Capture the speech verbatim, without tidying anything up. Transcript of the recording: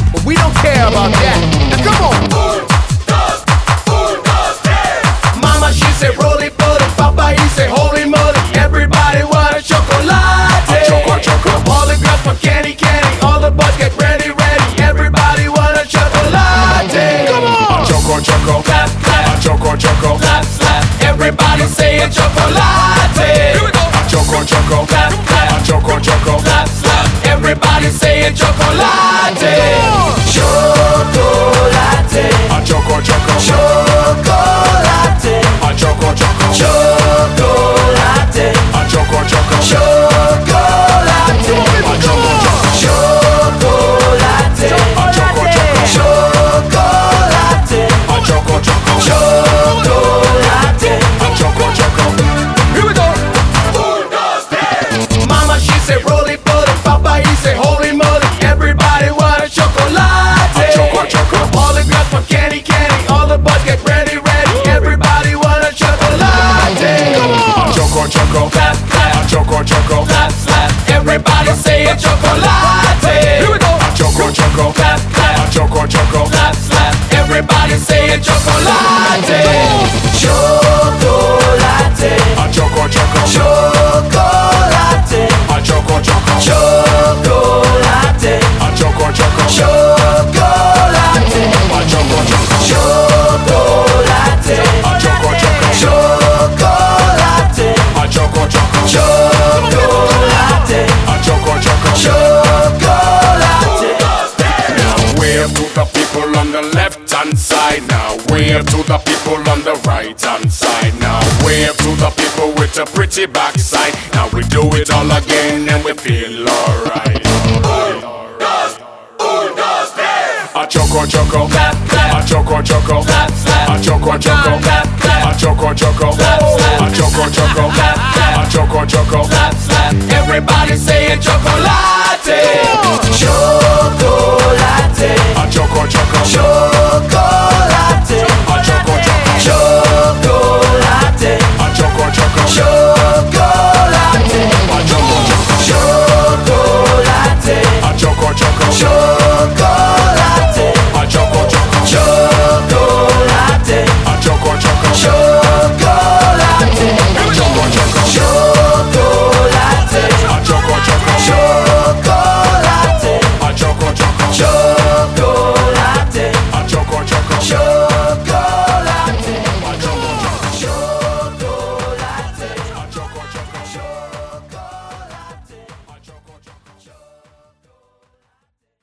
but we don't care about that. Now come on. Un, dos, un, dos, tres. Mama, she said roll it, roll it. Papa, he said holy moly. Everybody want a chocolate. A choco, choco. All the girls want candy, candy. All the boys get ready, ready. Everybody want a chocolate. Come on. A choco, choco. Clap, clap. A choco, choco. Clap, clap. Everybody say a chocolate. Here we go. A choco, choco. Clap, clap. A choco, choco. Clap, clap. Everybody say a chocolate. Chocolate. A choco, choco. Chocolate. A choco, choco. Chocolate. A choco, choco. Chocolate. A choco, choco. Chocolate. A choco, choco. Chocolate. A choco, choco. Chocolate. A choco, choco. Here we go. Un, dos, tres. Mama, she said roll it, roll it. Papa, he said holy moly. Everybody want a chocolate. A choco, choco. All the girls want candy, candy. All the boys get ready, ready. Everybody want a chocolate. Come on. A choco, choco. Clap, clap. A choco, choco. Clap, clap. Everybody say a chocolate. Here we go. A choco, choco. Clap, clap. A choco, choco. Clap, clap. Everybody say a chocolate. Chocolate. A choco, choco. Chocolate. A choco, choco. Chocolate. A choco, choco. Chocolate. A choco, choco. Chocolate. A choco, choco. Chocolate. A choco, choco. Chocolate. A choco, choco. Chocolate. Now wave to the people on the left hand side. Now wave to the people on the right hand side. Now wave to the people with a pretty backside. Now we do it all again and we feel alright. A choco, choco. Clap, clap. A choco, choco. Clap, clap. A choco, choco. Clap, clap. A choco, choco. Clap, clap. A choco, choco. Clap, clap. A choco, choco. Clap, clap. Everybody say a chocolate. Chocolate.